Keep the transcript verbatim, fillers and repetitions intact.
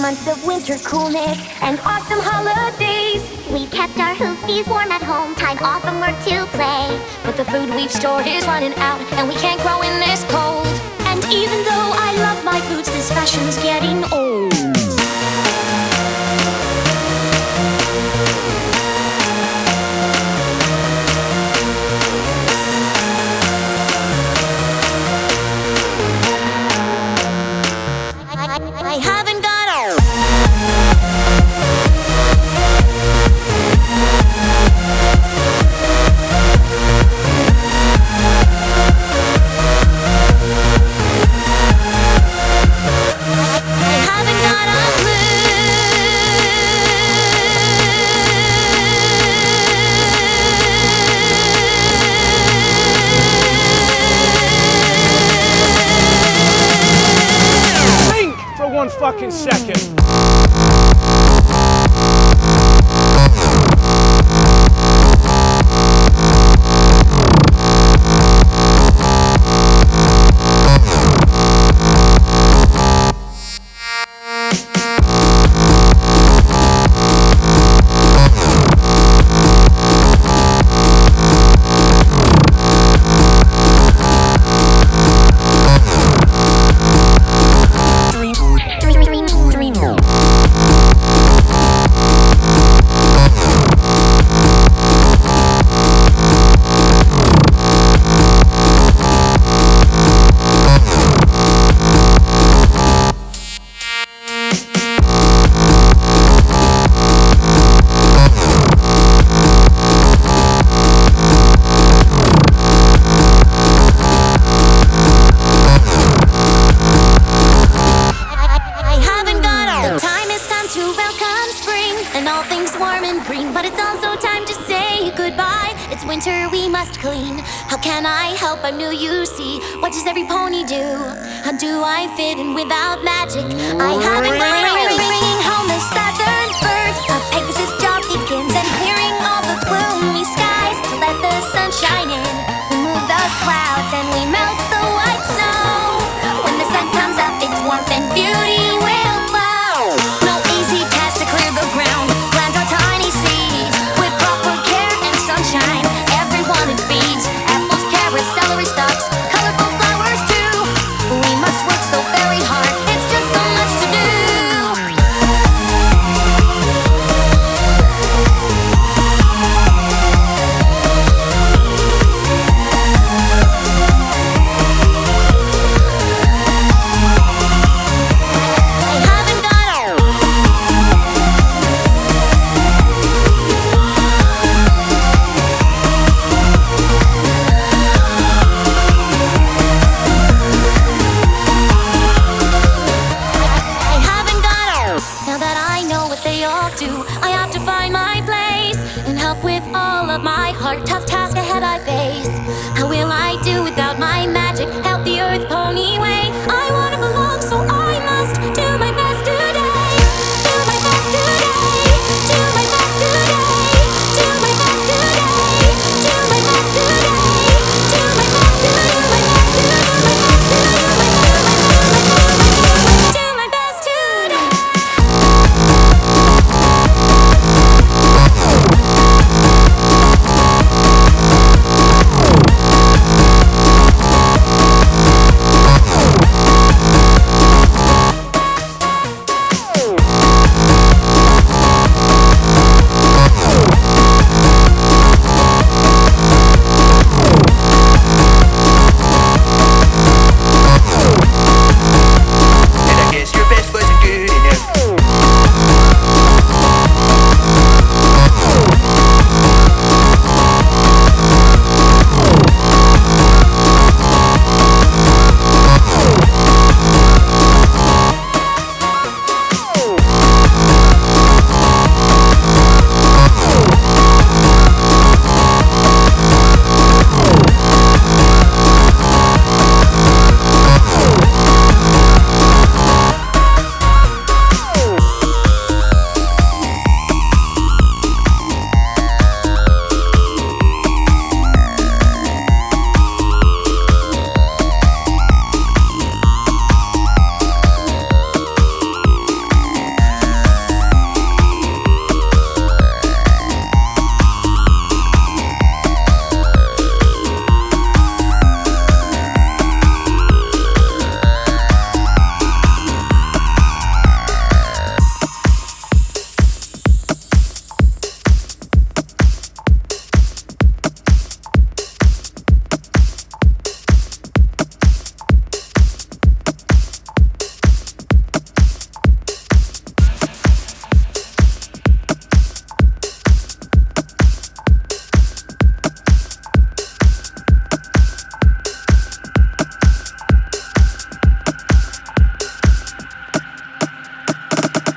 months of winter coolness and awesome holidays. We kept our hoopsies warm at home, time off from work to play. But the food we've stored is running out, and we can't grow in this cold. And even though I love my boots, this fashion's getting old. I haven't got a one fucking second. But it's also time to say goodbye. It's winter, we must clean. How can I help? I'm new, you see. What does every pony do? How do I fit in without magic? I haven't been bringing home the southern birds. A Pegasus job begins and clearing all the gloomy skies to let the sun shine in. We move the clouds and we melt the white snow. When the sun comes up, its warmth and beauty will flow. No easy task to clear the ground. Plant our tiny seeds with proper care and sunshine. Everyone it feeds. Apples, carrots, celery stalks, colorful flowers too. We must work so very hard. It's just so much to do. I have to find my place and help with all of my heart. Tough times.